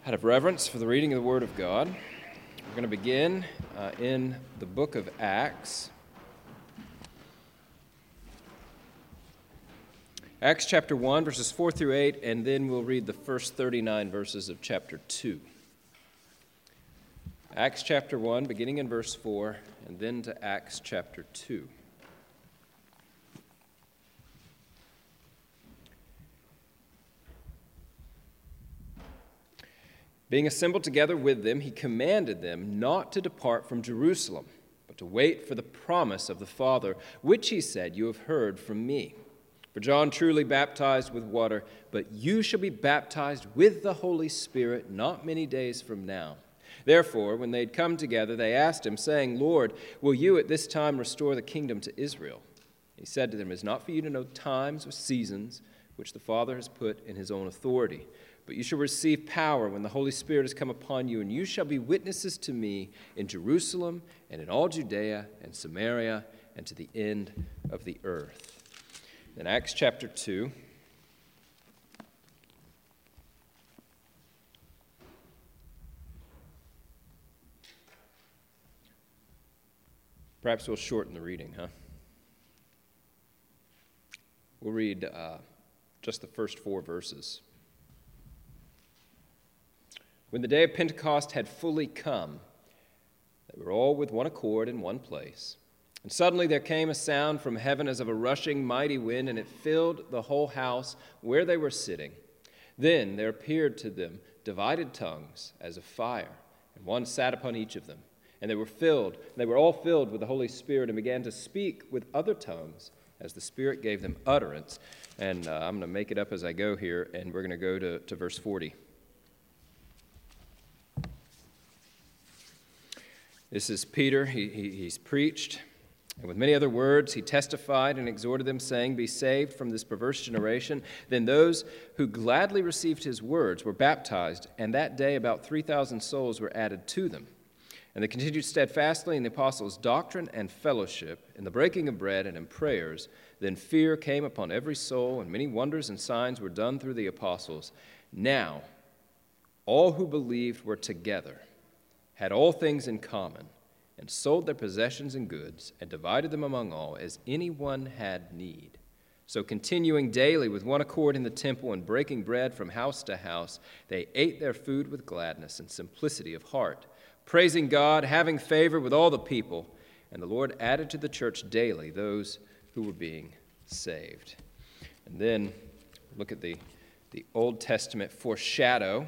Out of reverence for the reading of the Word of God, we're going to begin in the book of Acts. Acts chapter 1, verses 4 through 8, and then we'll read the first 39 verses of chapter 2. Acts chapter 1, beginning in verse 4, and then to Acts chapter 2. Being assembled together with them, he commanded them not to depart from Jerusalem, but to wait for the promise of the Father, which he said, "You have heard from me. For John truly baptized with water, but you shall be baptized with the Holy Spirit not many days from now." Therefore, when they had come together, they asked him, saying, "Lord, will you at this time restore the kingdom to Israel?" He said to them, "It is not for you to know times or seasons which the Father has put in his own authority. But you shall receive power when the Holy Spirit has come upon you, and you shall be witnesses to me in Jerusalem and in all Judea and Samaria and to the end of the earth." In Acts chapter 2, perhaps we'll shorten the reading, huh? We'll read just the first 4 verses. When the day of Pentecost had fully come, they were all with one accord in one place. And suddenly there came a sound from heaven as of a rushing mighty wind, and it filled the whole house where they were sitting. Then there appeared to them divided tongues as of fire, and one sat upon each of them. And they were all filled with the Holy Spirit, and began to speak with other tongues as the Spirit gave them utterance. And I'm going to make it up as I go here, and we're going to go to verse 40. This is Peter. He's preached, and with many other words he testified and exhorted them, saying, "Be saved from this perverse generation." Then those who gladly received his words were baptized, and that day about 3,000 souls were added to them. And they continued steadfastly in the apostles' doctrine and fellowship, in the breaking of bread and in prayers. Then fear came upon every soul, and many wonders and signs were done through the apostles. Now all who believed were together, had all things in common, and sold their possessions and goods, and divided them among all, as anyone had need. So continuing daily with one accord in the temple, and breaking bread from house to house, they ate their food with gladness and simplicity of heart, praising God, having favor with all the people. And the Lord added to the church daily those who were being saved. And then look at the Old Testament foreshadow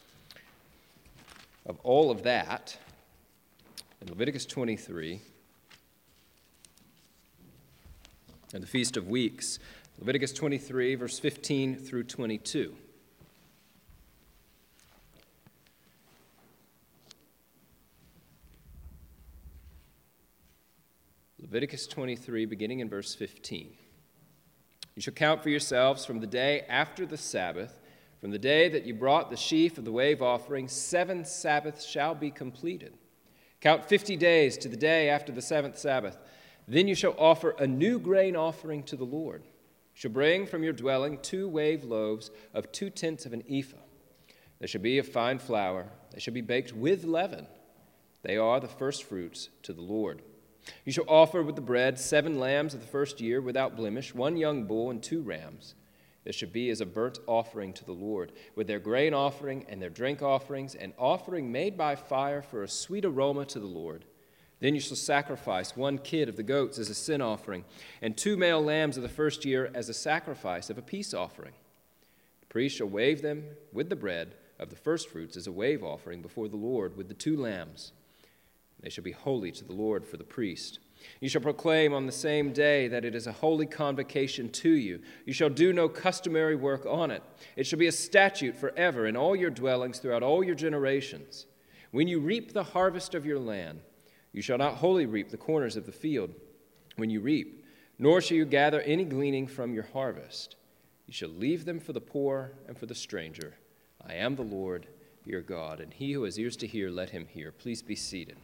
of all of that in Leviticus 23 and the Feast of Weeks. Leviticus 23, verse 15 through 22. Leviticus 23, beginning in verse 15. "You shall count for yourselves from the day after the Sabbath, from the day that you brought the sheaf of the wave offering, 7 Sabbaths shall be completed. Count 50 days to the day after the 7th Sabbath. Then you shall offer a new grain offering to the Lord. You shall bring from your dwelling 2 wave loaves of 2/10 of an ephah. They shall be of fine flour. They shall be baked with leaven. They are the first fruits to the Lord. You shall offer with the bread 7 lambs of the first year without blemish, 1 young bull and 2 rams. This should be as a burnt offering to the Lord, with their grain offering and their drink offerings, an offering made by fire for a sweet aroma to the Lord. Then you shall sacrifice 1 kid of the goats as a sin offering, and 2 male lambs of the first year as a sacrifice of a peace offering. The priest shall wave them with the bread of the firstfruits as a wave offering before the Lord with the 2 lambs. They shall be holy to the Lord for the priest. You shall proclaim on the same day that it is a holy convocation to you. You shall do no customary work on it. It shall be a statute forever in all your dwellings throughout all your generations. When you reap the harvest of your land, you shall not wholly reap the corners of the field when you reap, nor shall you gather any gleaning from your harvest. You shall leave them for the poor and for the stranger. I am the Lord your God." And he who has ears to hear, let him hear. Please be seated.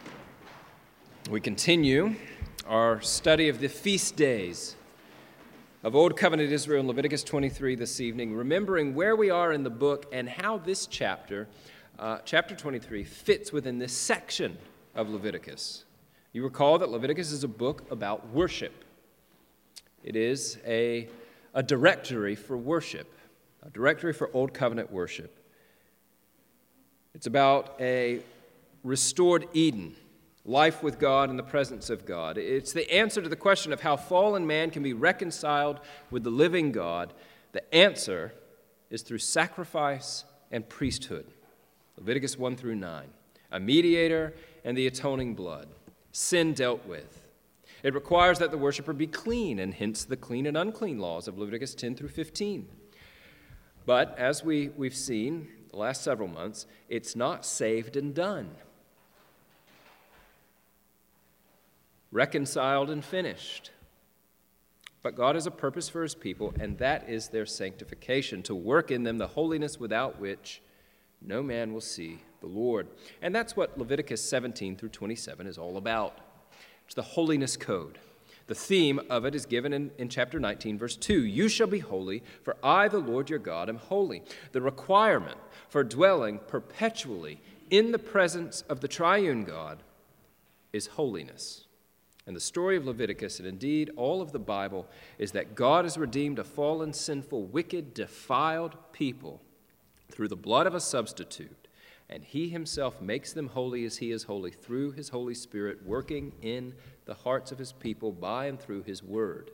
We continue our study of the feast days of Old Covenant Israel in Leviticus 23 this evening, remembering where we are in the book and how this chapter 23, fits within this section of Leviticus. You recall that Leviticus is a book about worship. It is a directory for worship, a directory for Old Covenant worship. It's about a restored Eden, life with God in the presence of God. It's the answer to the question of how fallen man can be reconciled with the living God. The answer is through sacrifice and priesthood. Leviticus 1 through 9. A mediator and the atoning blood. Sin dealt with. It requires that the worshiper be clean, and hence the clean and unclean laws of Leviticus 10 through 15. But as we've seen the last several months, it's not saved and done. Reconciled and finished. But God has a purpose for his people, and that is their sanctification, to work in them the holiness without which no man will see the Lord. And that's what Leviticus 17 through 27 is all about. It's the holiness code. The theme of it is given in chapter 19, verse 2. You shall be holy, for I, the Lord your God, am holy. The requirement for dwelling perpetually in the presence of the triune God is holiness. And the story of Leviticus, and indeed all of the Bible, is that God has redeemed a fallen, sinful, wicked, defiled people through the blood of a substitute, and he himself makes them holy as he is holy through his Holy Spirit working in the hearts of his people by and through his word.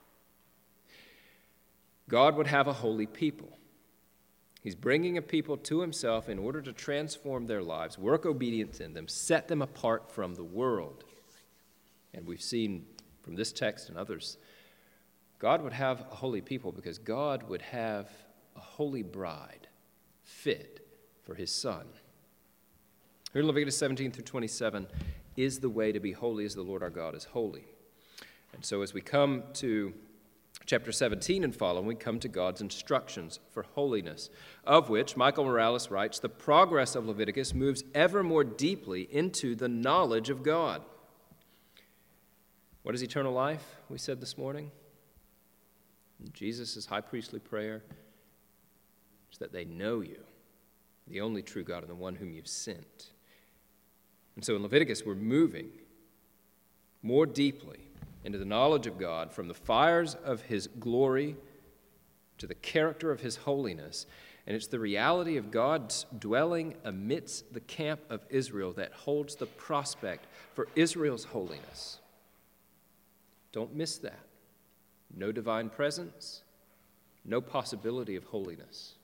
God would have a holy people. He's bringing a people to himself in order to transform their lives, work obedience in them, set them apart from the world. And we've seen from this text and others, God would have a holy people because God would have a holy bride fit for his son. Here in Leviticus 17 through 27 is the way to be holy as the Lord our God is holy. And so as we come to chapter 17 and following, we come to God's instructions for holiness, of which Michael Morales writes, the progress of Leviticus moves ever more deeply into the knowledge of God. What is eternal life, we said this morning? Jesus' high priestly prayer is that they know you, the only true God and the one whom you've sent. And so in Leviticus, we're moving more deeply into the knowledge of God, from the fires of his glory to the character of his holiness. And it's the reality of God's dwelling amidst the camp of Israel that holds the prospect for Israel's holiness. Don't miss that. No divine presence, no possibility of holiness.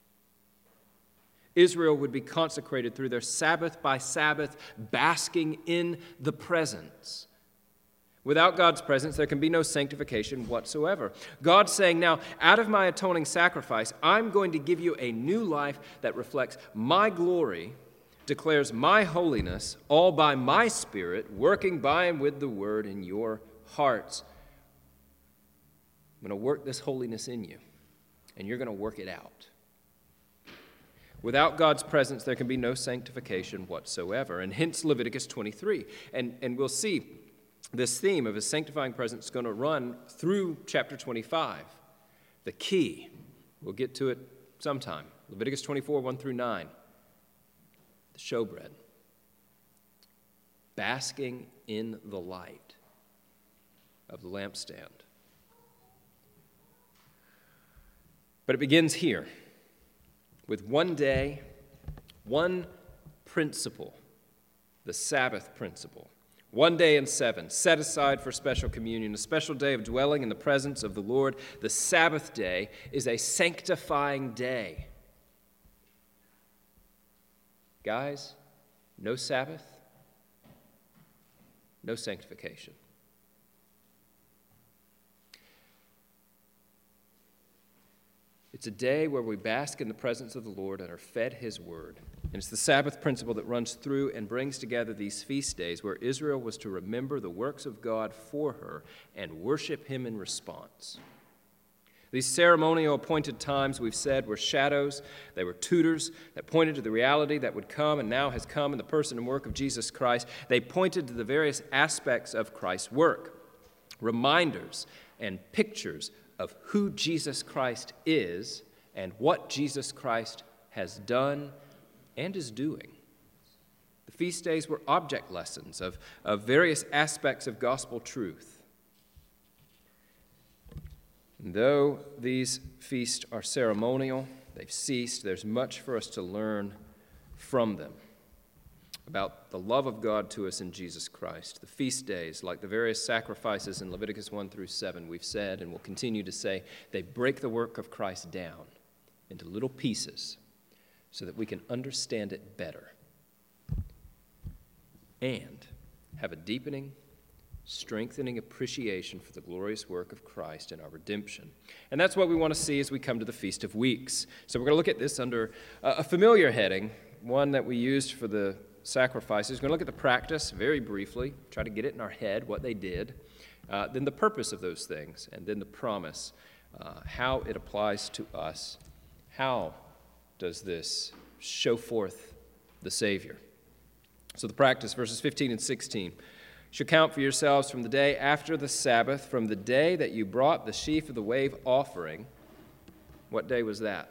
Israel would be consecrated through their Sabbath by Sabbath, basking in the presence. Without God's presence, there can be no sanctification whatsoever. God's saying, now, out of my atoning sacrifice, I'm going to give you a new life that reflects my glory, declares my holiness, all by my Spirit, working by and with the Word in your hearts. I'm going to work this holiness in you, and you're going to work it out. Without God's presence, there can be no sanctification whatsoever, and hence Leviticus 23. And we'll see this theme of his sanctifying presence is going to run through chapter 25. The key, we'll get to it sometime. Leviticus 24, 1 through 9. The showbread. Basking in the light of the lampstand. But it begins here with one day, one principle, the Sabbath principle. 1 day in 7, set aside for special communion, a special day of dwelling in the presence of the Lord. The Sabbath day is a sanctifying day. Guys, no Sabbath, no sanctification. It's a day where we bask in the presence of the Lord and are fed his word. And it's the Sabbath principle that runs through and brings together these feast days where Israel was to remember the works of God for her and worship him in response. These ceremonial appointed times, we've said, were shadows. They were tutors that pointed to the reality that would come and now has come in the person and work of Jesus Christ. They pointed to the various aspects of Christ's work, reminders and pictures of who Jesus Christ is and what Jesus Christ has done and is doing. The feast days were object lessons of various aspects of gospel truth. And though these feasts are ceremonial, they've ceased, there's much for us to learn from them about the love of God to us in Jesus Christ. The feast days, like the various sacrifices in Leviticus 1 through 7, we've said and will continue to say, they break the work of Christ down into little pieces so that we can understand it better and have a deepening, strengthening appreciation for the glorious work of Christ in our redemption. And that's what we want to see as we come to the Feast of Weeks. So we're going to look at this under a familiar heading, one that we used for the sacrifices. We're going to look at the practice very briefly, try to get it in our head, what they did, then the purpose of those things, and then the promise, how it applies to us. How does this show forth the Savior? So the practice, verses 15 and 16. Shall count for yourselves from the day after the Sabbath, from the day that you brought the sheaf of the wave offering. What day was that?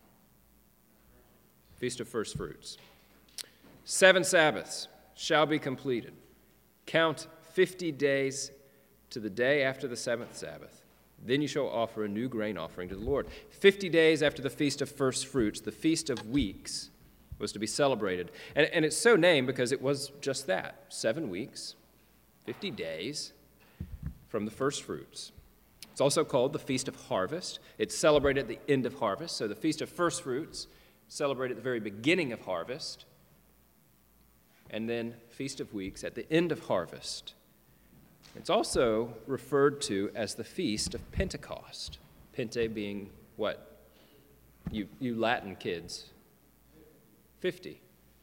Feast of First Fruits. 7 Sabbaths shall be completed. Count 50 days to the day after the 7th Sabbath. Then you shall offer a new grain offering to the Lord. 50 days after the Feast of First Fruits, the Feast of Weeks was to be celebrated. And it's so named because it was just that, 7 weeks, 50 days from the first fruits. It's also called the Feast of Harvest. It's celebrated at the end of harvest. So the Feast of First Fruits, celebrated at the very beginning of harvest. And then Feast of Weeks at the end of harvest. It's also referred to as the Feast of Pentecost. Pente being what? You Latin kids. 50.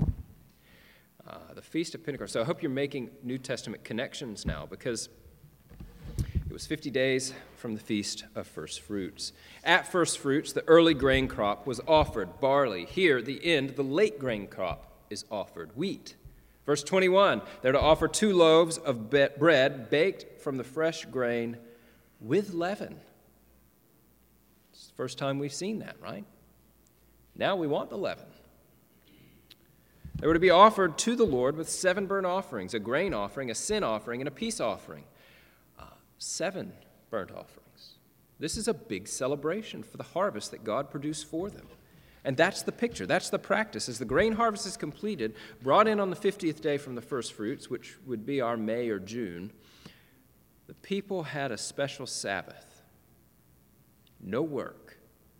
The Feast of Pentecost. So I hope you're making New Testament connections now, because it was 50 days from the Feast of First Fruits. At First Fruits, the early grain crop was offered, barley. Here, at the end, the late grain crop is offered, wheat. Verse 21, they're to offer 2 loaves of bread baked from the fresh grain with leaven. It's the first time we've seen that, right? Now we want the leaven. They were to be offered to the Lord with 7 burnt offerings, a grain offering, a sin offering, and a peace offering. 7 burnt offerings. This is a big celebration for the harvest that God produced for them. And that's the picture, that's the practice. As the grain harvest is completed, brought in on the 50th day from the first fruits, which would be our May or June, the people had a special Sabbath. No work.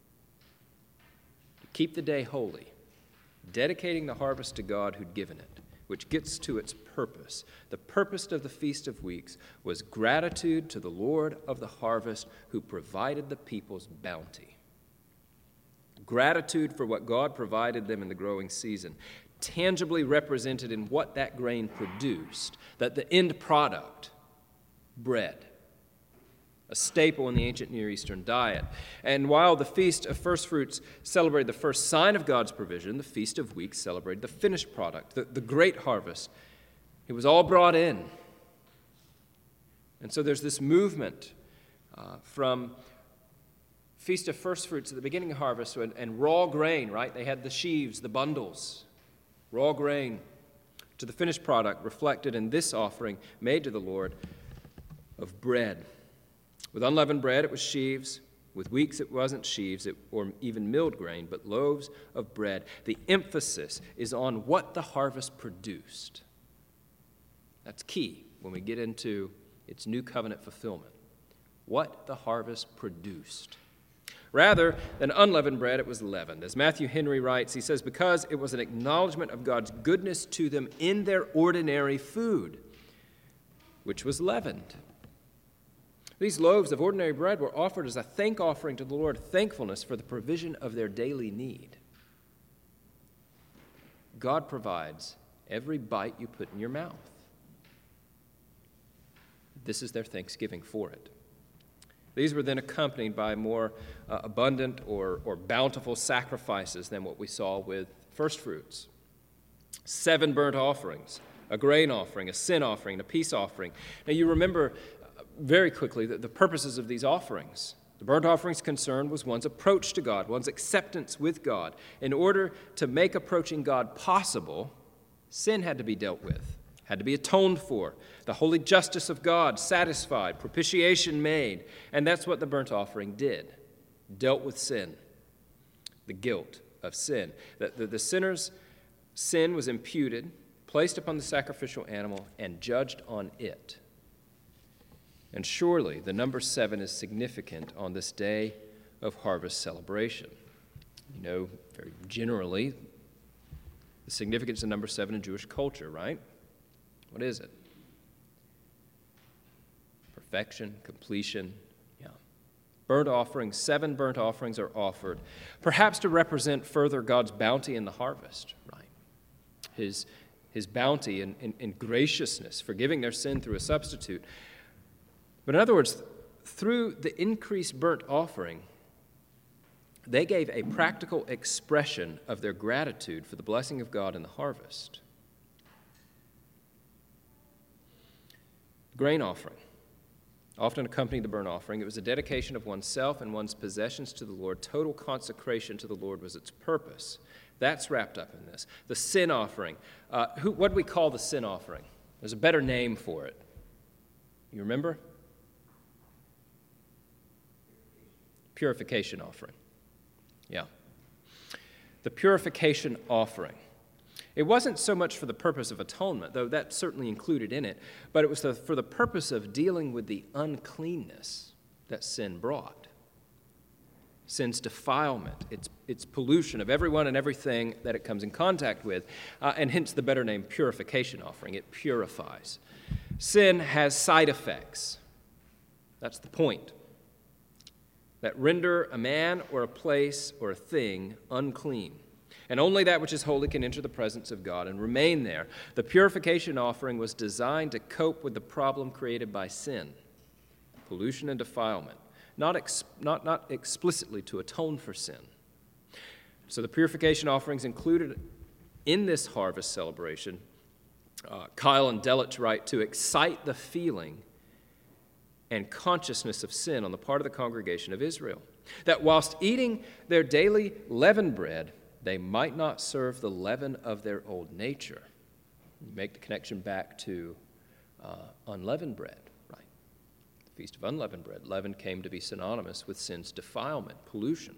To keep the day holy, dedicating the harvest to God who'd given it, which gets to its purpose. The purpose of the Feast of Weeks was gratitude to the Lord of the harvest who provided the people's bounty. Gratitude for what God provided them in the growing season, tangibly represented in what that grain produced, that the end product, bread, a staple in the ancient Near Eastern diet. And while the Feast of First Fruits celebrated the first sign of God's provision, the Feast of Weeks celebrated the finished product, the great harvest. It was all brought in. And so there's this movement from Feast of First Fruits at the beginning of harvest and raw grain, right? They had the sheaves, the bundles, raw grain, to the finished product reflected in this offering made to the Lord of bread. With unleavened bread, it was sheaves. With weeks, it wasn't sheaves or even milled grain, but loaves of bread. The emphasis is on what the harvest produced. That's key when we get into its new covenant fulfillment. What the harvest produced. Rather than unleavened bread, it was leavened. As Matthew Henry writes, he says, because it was an acknowledgement of God's goodness to them in their ordinary food, which was leavened. These loaves of ordinary bread were offered as a thank offering to the Lord, thankfulness for the provision of their daily need. God provides every bite you put in your mouth. This is their thanksgiving for it. These were then accompanied by more abundant or bountiful sacrifices than what we saw with first fruits. 7 burnt offerings, a grain offering, a sin offering, and a peace offering. Now you remember very quickly that the purposes of these offerings, The burnt offering's concern was one's approach to God, one's acceptance with God. In order to make approaching God possible, sin had to be dealt with, had to be atoned for, the holy justice of God satisfied, propitiation made. And that's what the burnt offering did, dealt with sin, the guilt of sin. The sinner's sin was imputed, placed upon the sacrificial animal, and judged on it. And surely the number 7 is significant on this day of harvest celebration. You know, very generally, the significance of number 7 in Jewish culture, right? What is it? Perfection, completion, yeah. Burnt offerings, 7 burnt offerings are offered, perhaps to represent further God's bounty in the harvest, right? His bounty and graciousness, forgiving their sin through a substitute. But in other words, through the increased burnt offering, they gave a practical expression of their gratitude for the blessing of God in the harvest. The grain offering often accompanied the burnt offering. It was a dedication of oneself and one's possessions to the Lord. Total consecration to the Lord was its purpose. That's wrapped up in this. The sin offering. What do we call the sin offering? There's a better name for it. You remember? Purification offering. Yeah. The purification offering. It wasn't so much for the purpose of atonement, though that's certainly included in it, but it was for the purpose of dealing with the uncleanness that sin brought. Sin's defilement, its pollution of everyone and everything that it comes in contact with, and hence the better name, purification offering. It purifies. Sin has side effects. That's the point. That render a man or a place or a thing unclean. And only that which is holy can enter the presence of God and remain there. The purification offering was designed to cope with the problem created by sin, pollution and defilement, not explicitly to atone for sin. So the purification offerings included in this harvest celebration, Kyle and Delitzsch write, to excite the feeling and consciousness of sin on the part of the congregation of Israel, that whilst eating their daily leavened bread, they might not serve the leaven of their old nature. You make the connection back to unleavened bread, right? The Feast of Unleavened Bread. Leaven came to be synonymous with sin's defilement, pollution.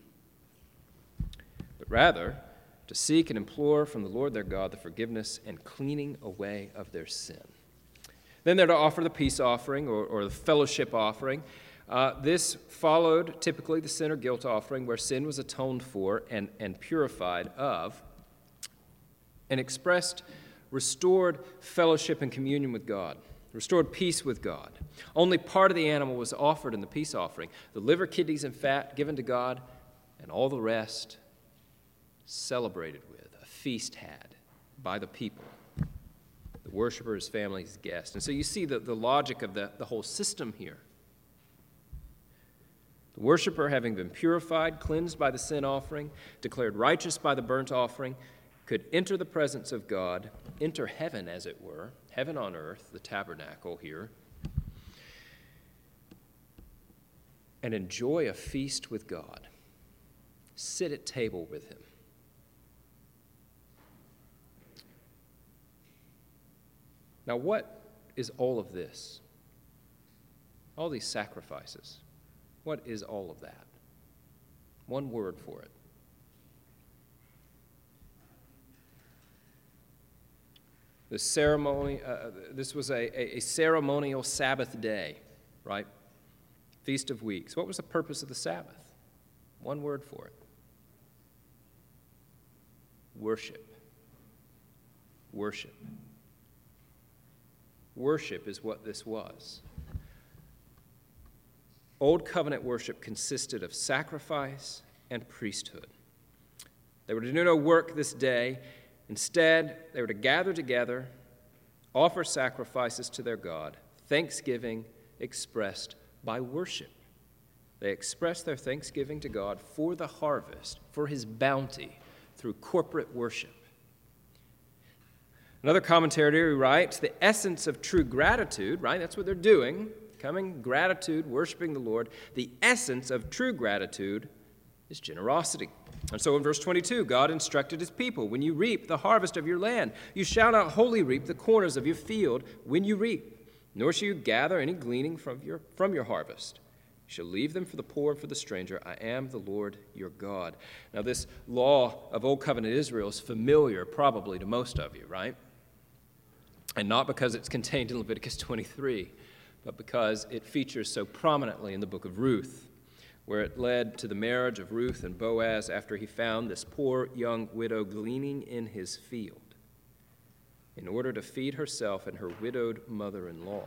But rather, to seek and implore from the Lord their God the forgiveness and cleaning away of their sin. Then they're to offer the peace offering or the fellowship offering. This followed typically the sin or guilt offering, where sin was atoned for and purified of, and expressed restored fellowship and communion with God, restored peace with God. Only part of the animal was offered in the peace offering. The liver, kidneys, and fat given to God, and all the rest celebrated with, a feast had by the people. The worshiper, his family, his guest. And so you see the logic of the whole system here. The worshiper, having been purified, cleansed by the sin offering, declared righteous by the burnt offering, could enter the presence of God, enter heaven, as it were, heaven on earth, the tabernacle here, and enjoy a feast with God, sit at table with him. Now, what is all of this? All these sacrifices. What is all of that? One word for it. The ceremony, this was a ceremonial Sabbath day, right? Feast of Weeks. What was the purpose of the Sabbath? One word for it. Worship. Worship. Worship is what this was. Old covenant worship consisted of sacrifice and priesthood. They were to do no work this day. Instead, they were to gather together, offer sacrifices to their God, thanksgiving expressed by worship. They expressed their thanksgiving to God for the harvest, for his bounty, through corporate worship. Another commentator writes, the essence of true gratitude, right, that's what they're doing, coming. Gratitude, worshiping the Lord. The essence of true gratitude is generosity. And so in verse 22, God instructed his people, when you reap the harvest of your land, you shall not wholly reap the corners of your field when you reap, nor shall you gather any gleaning from your harvest. You shall leave them for the poor and for the stranger. I am the Lord your God. Now this law of Old Covenant Israel is familiar probably to most of you, right? And not because it's contained in Leviticus 23, but because it features so prominently in the book of Ruth, where it led to the marriage of Ruth and Boaz after he found this poor young widow gleaning in his field in order to feed herself and her widowed mother-in-law.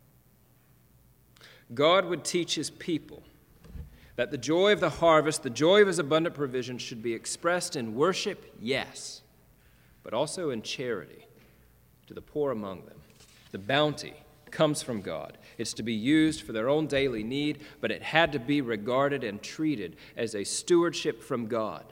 God would teach his people that the joy of the harvest, the joy of his abundant provision should be expressed in worship, yes, but also in charity to the poor among them. The bounty comes from God. It's to be used for their own daily need, but it had to be regarded and treated as a stewardship from God.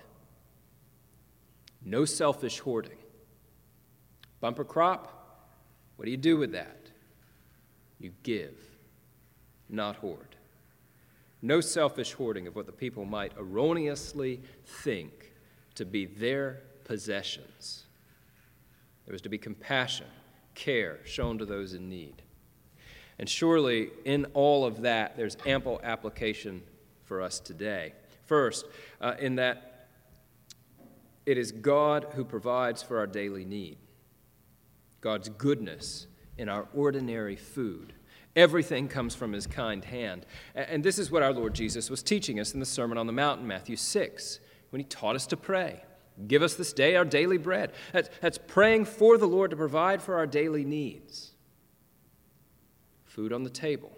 No selfish hoarding. Bumper crop, what do you do with that? You give, not hoard. No selfish hoarding of what the people might erroneously think to be their possessions. There was to be compassion, care shown to those in need. And surely in all of that, there's ample application for us today. First, in that it is God who provides for our daily need. God's goodness in our ordinary food. Everything comes from his kind hand. And this is what our Lord Jesus was teaching us in the Sermon on the Mount in Matthew 6, when he taught us to pray. Give us this day our daily bread. That's praying for the Lord to provide for our daily needs. Food on the table.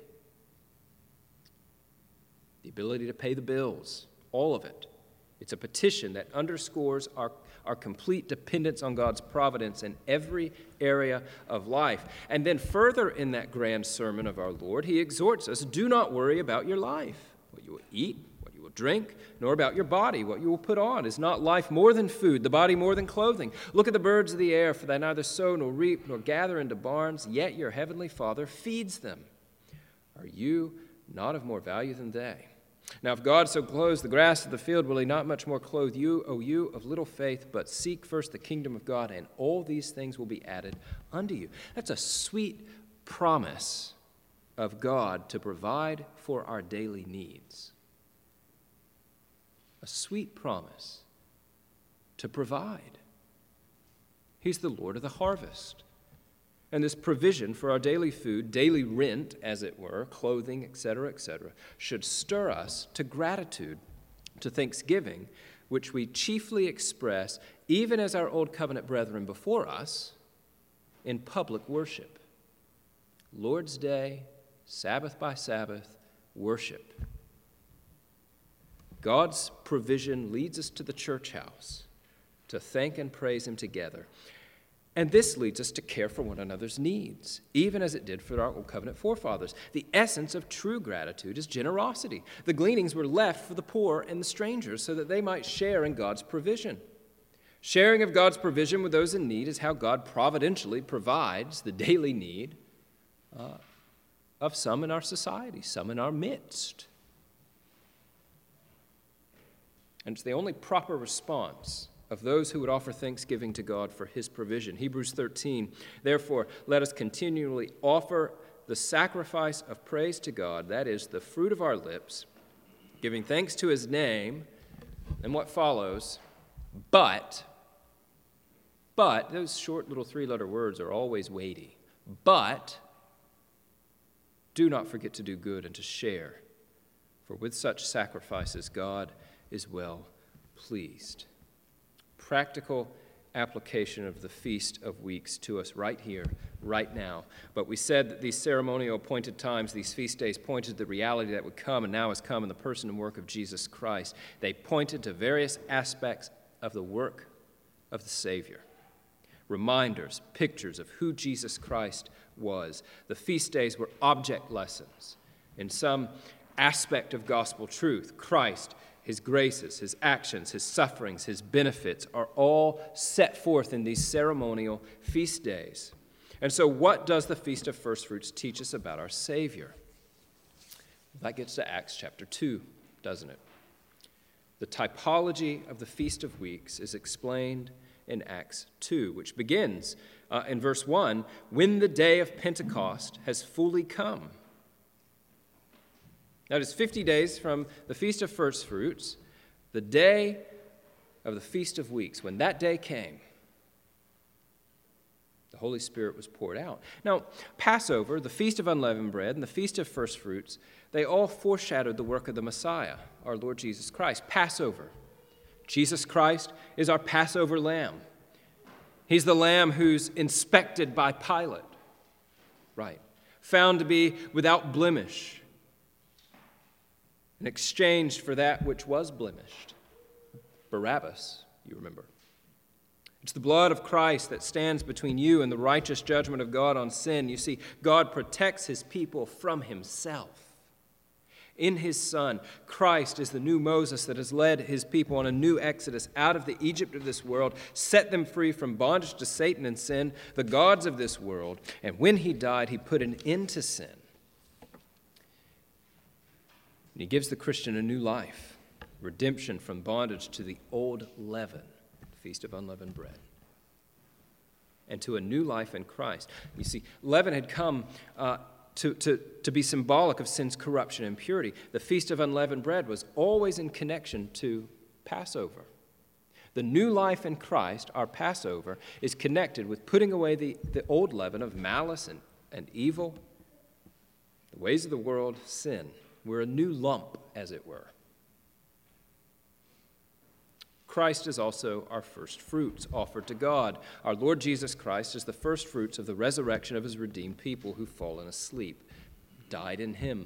The ability to pay the bills. All of it. It's a petition that underscores our complete dependence on God's providence in every area of life. And then further in that grand sermon of our Lord, he exhorts us, do not worry about your life, what you will eat, what you will drink, nor about your body, what you will put on. Is not life more than food, the body more than clothing? Look at the birds of the air, for they neither sow nor reap nor gather into barns, yet your heavenly Father feeds them. Are you not of more value than they? Now, if God so clothes the grass of the field, will he not much more clothe you, O you of little faith? But seek first the kingdom of God, and all these things will be added unto you. That's a sweet promise of God to provide for our daily needs. A sweet promise to provide. He's the Lord of the harvest. And this provision for our daily food, daily rent, as it were, clothing, etc., should stir us to gratitude, to thanksgiving, which we chiefly express, even as our Old Covenant brethren before us, in public worship. Lord's Day, Sabbath by Sabbath, worship. God's provision leads us to the church house to thank and praise him together. And this leads us to care for one another's needs, even as it did for our Old Covenant forefathers. The essence of true gratitude is generosity. The gleanings were left for the poor and the strangers so that they might share in God's provision. Sharing of God's provision with those in need is how God providentially provides the daily need of some in our society, some in our midst. And it's the only proper response of those who would offer thanksgiving to God for his provision. Hebrews 13, therefore, let us continually offer the sacrifice of praise to God, that is, the fruit of our lips, giving thanks to his name. And what follows? But, those short little three-letter words are always weighty. But, do not forget to do good and to share, for with such sacrifices God is well pleased. Practical application of the Feast of Weeks to us right here, right now. But we said that these ceremonial appointed times, these feast days, pointed to the reality that would come and now has come in the person and work of Jesus Christ. They pointed to various aspects of the work of the Savior. Reminders, pictures of who Jesus Christ was. The feast days were object lessons in some aspect of gospel truth. Christ, his graces, his actions, his sufferings, his benefits are all set forth in these ceremonial feast days. And so what does the Feast of First Fruits teach us about our Savior? That gets to Acts chapter 2, doesn't it? The typology of the Feast of Weeks is explained in Acts 2, which begins in verse 1, when the day of Pentecost has fully come. That is 50 days from the Feast of First Fruits, the day of the Feast of Weeks. When that day came, the Holy Spirit was poured out. Now, Passover, the Feast of Unleavened Bread, and the Feast of First Fruits, they all foreshadowed the work of the Messiah, our Lord Jesus Christ. Passover. Jesus Christ is our Passover lamb. He's the lamb who's inspected by Pilate, right? Found to be without blemish, and exchanged for that which was blemished. Barabbas, you remember. It's the blood of Christ that stands between you and the righteous judgment of God on sin. You see, God protects his people from himself. In his Son, Christ is the new Moses that has led his people on a new exodus out of the Egypt of this world, set them free from bondage to Satan and sin, the gods of this world. And when he died, he put an end to sin. And he gives the Christian a new life, redemption from bondage to the old leaven, the Feast of Unleavened Bread, and to a new life in Christ. You see, leaven had come to be symbolic of sin's corruption and impurity. The Feast of Unleavened Bread was always in connection to Passover. The new life in Christ, our Passover, is connected with putting away the old leaven of malice and evil, the ways of the world, sin. We're a new lump, as it were. Christ is also our first fruits offered to God. Our Lord Jesus Christ is the first fruits of the resurrection of his redeemed people who've fallen asleep, died in him.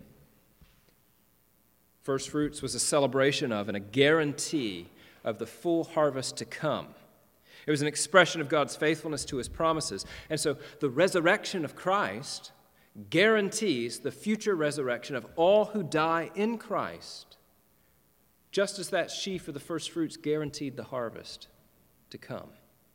First fruits was a celebration of and a guarantee of the full harvest to come. It was an expression of God's faithfulness to his promises. And so the resurrection of Christ guarantees the future resurrection of all who die in Christ, just as that sheaf of the first fruits guaranteed the harvest to come.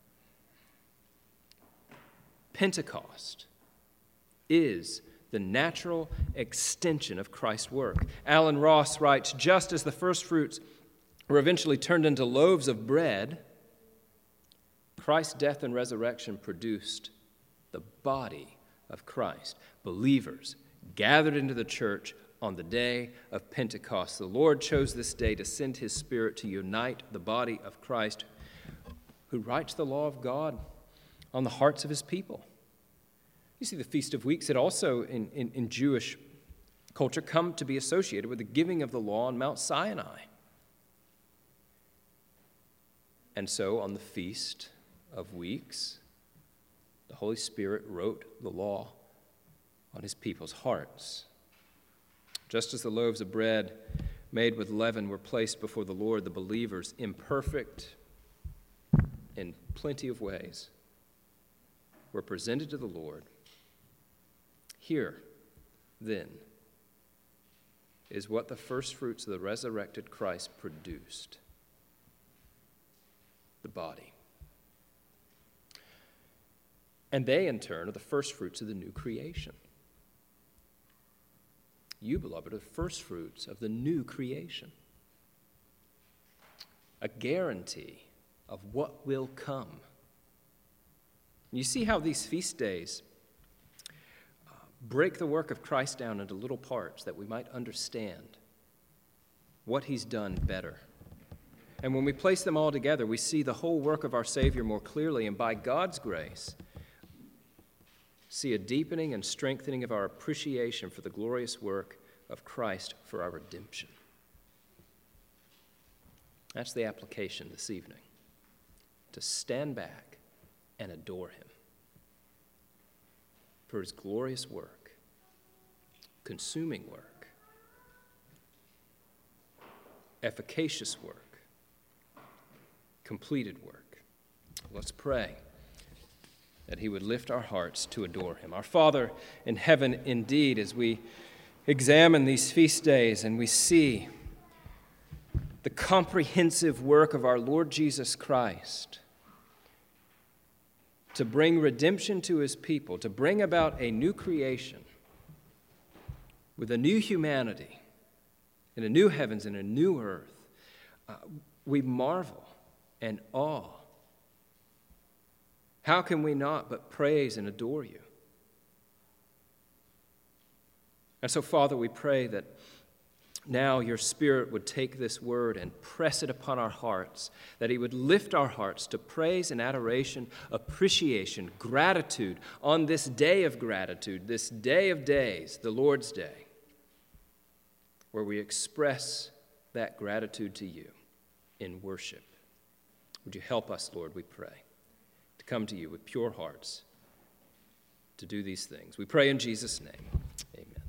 Pentecost is the natural extension of Christ's work. Alan Ross writes, just as the first fruits were eventually turned into loaves of bread, Christ's death and resurrection produced the body of Christ, believers gathered into the church on the day of Pentecost. The Lord chose this day to send his Spirit to unite the body of Christ, who writes the law of God on the hearts of his people. You see, the Feast of Weeks had also, in Jewish culture, come to be associated with the giving of the law on Mount Sinai. And so, on the Feast of Weeks, the Holy Spirit wrote the law on his people's hearts. Just as the loaves of bread made with leaven were placed before the Lord, the believers, imperfect in plenty of ways, were presented to the Lord. Here, then, is what the first fruits of the resurrected Christ produced: the body. And they, in turn, are the first fruits of the new creation. You, beloved, are the first fruits of the new creation. A guarantee of what will come. You see how these feast days break the work of Christ down into little parts that we might understand what he's done better. And when we place them all together, we see the whole work of our Savior more clearly, and by God's grace, see a deepening and strengthening of our appreciation for the glorious work of Christ for our redemption. That's the application this evening, to stand back and adore him for his glorious work, consuming work, efficacious work, completed work. Let's pray that he would lift our hearts to adore him. Our Father in heaven, indeed, as we examine these feast days and we see the comprehensive work of our Lord Jesus Christ to bring redemption to his people, to bring about a new creation with a new humanity, in a new heavens and a new earth, we marvel and awe. How can we not but praise and adore you? And so, Father, we pray that now your Spirit would take this word and press it upon our hearts, that he would lift our hearts to praise and adoration, appreciation, gratitude on this day of gratitude, this day of days, the Lord's Day, where we express that gratitude to you in worship. Would you help us, Lord, we pray, to come to you with pure hearts to do these things. We pray in Jesus' name. Amen.